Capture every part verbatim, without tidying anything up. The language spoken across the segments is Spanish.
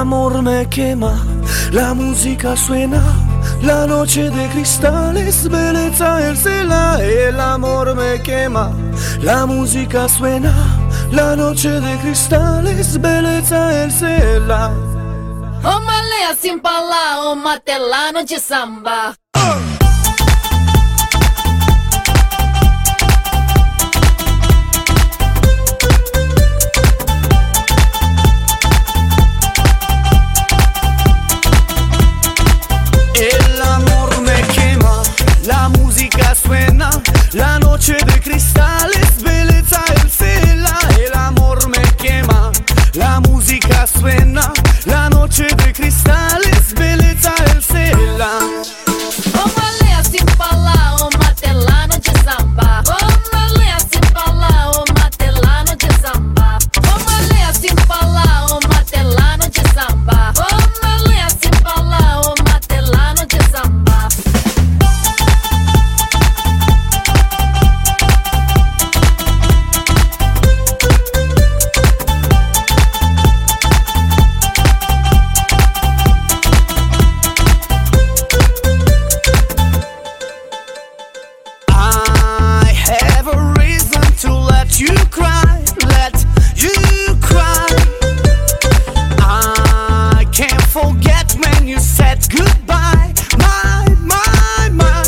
amor me quema, la música suena, la noche de cristales, belleza el cela. El amor me quema, la música suena, la noche de cristales, belleza el cela. Ô Malea Simpala, ô Matelano de samba. El amor me quema, la música suena, la noche de cristales, belleza el cela. El amor me quema, la música suena, la noche de cristales, belleza el cela. Ô Malea Simpala, ô Matelano de samba. Ô Malea Simpala, ô Matelano de samba. Ô Malea Simpala, ô Matelano de samba. Ô Malea Simpala, ô Matelano de samba. I have a reason to let you cry, let you cry. I can't forget when you said goodbye, my, my, my.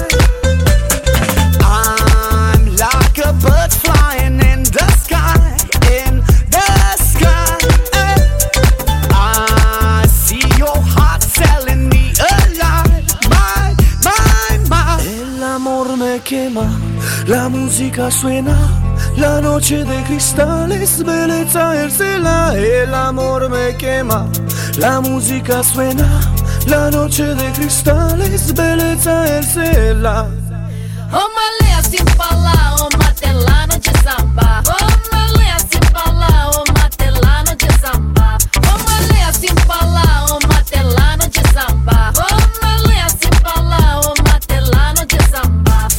I'm like a bird flying in the sky, in the sky. I see your heart telling me a lie, my, my, my. El amor me quema, la música suena, la noche de cristales, belleza el cela. El amor me quema, la música suena, la noche de cristales, belleza el cela. Ô Malea Simpala, ô Matelano de samba. Ô Malea Simpala, ô Matelano de samba. Ô Malea Simpala, ô Matelano de samba. Ô Malea Simpala, ô Matelano de samba.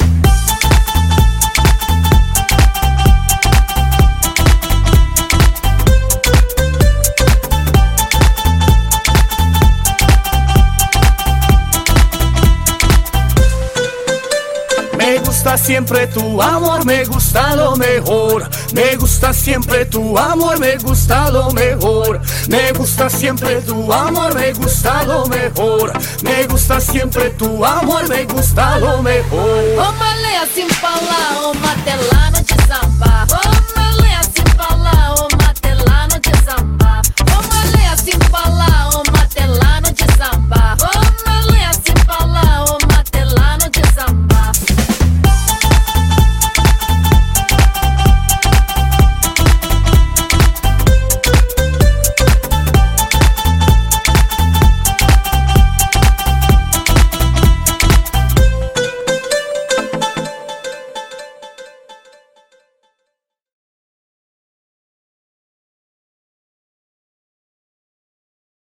Me gusta siempre tu amor, me gusta lo mejor. Me gusta siempre tu amor, me gusta lo mejor. Me gusta siempre tu amor, me gusta lo mejor. Me gusta siempre tu amor, me gusta lo mejor. Ô Malea Simpala, ô Matelano de samba. Ô